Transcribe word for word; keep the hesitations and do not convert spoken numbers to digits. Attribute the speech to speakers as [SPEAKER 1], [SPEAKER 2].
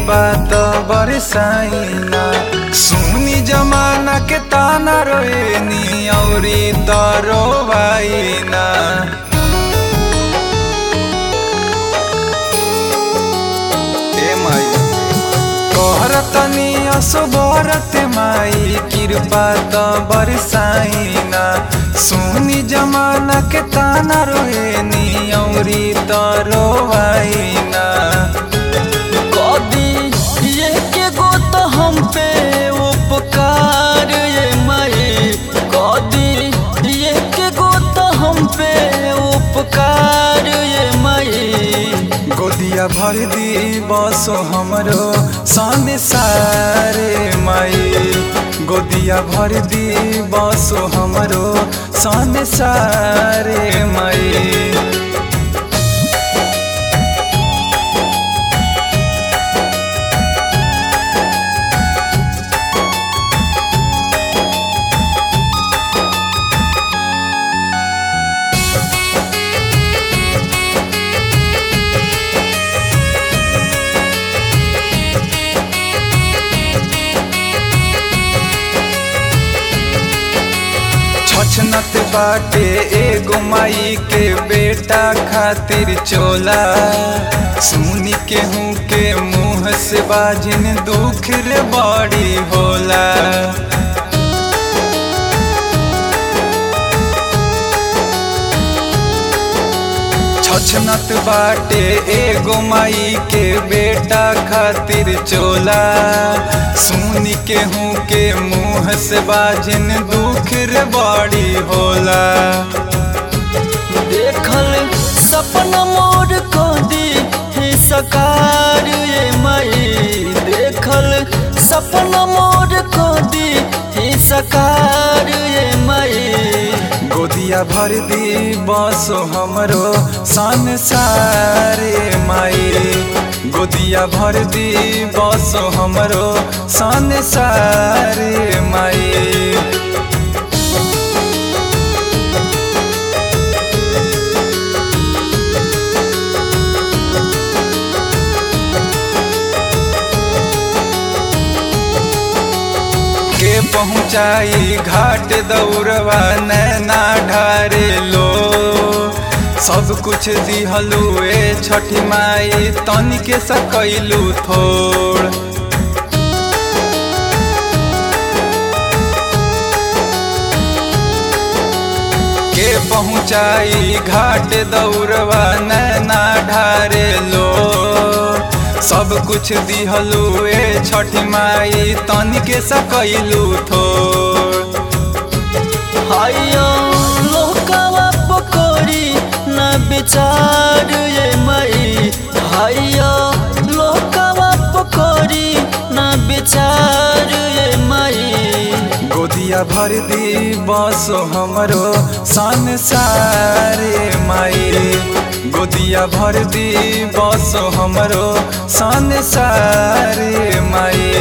[SPEAKER 1] कृपा तो बरसाइना। सुनी जमाना के ताना रोएनी औरी तो रोवाइना। कहरतनी असुबरत माई कृपा तो बरसाइना। सुनी जमाना के ताना रोएनी औरी तो रोवाइना।
[SPEAKER 2] कदी ये के गो तो हम पे उपकार ये माई, कदी ये के गो तो हम पे उपकार ये माई।
[SPEAKER 1] गोदिया भर दी बसो हमरो संसारे माई। गोदिया भर दी बसो हमरो संसारे माई। छनत बाटे एगो माई के बेटा खातिर चोला। सुनी के हूँ के मुँह से बाजिन दुख रे बड़ी होला। छनत बाटे एगो माई के बेटा खातिर चोला। सुनी के हूँ के मुँह से बाजिन दुख रे बड़ी होला।
[SPEAKER 2] देखल सपना मोर को दी है सकार ये माई। देखल सपना मोर को दी है सकार ये माई।
[SPEAKER 1] गोदिया भर दी बसो हमरो संसारे माई। गोदिया भर दी बसो हमरो संसारे माई। के पहुँचाई घाट दौड़वा नैना ढारे लो। सब कुछ दिहलू ए छठी माई तनिके सकैलू थोड़। के पहुँचाई घाट दौड़वा नैना ढारे लो। सब कुछ दिहलू ए छठी माई तनिके सकैलू थोड़।
[SPEAKER 2] हायो लोकवा पकोरी न विचार ये माई। हायो लोकवा पकोरी न विचार ये माई।
[SPEAKER 1] गोदिया भर दी बसो हमरो संसारे माई। गोदिया भर दी बसो हमरो संसारे माई।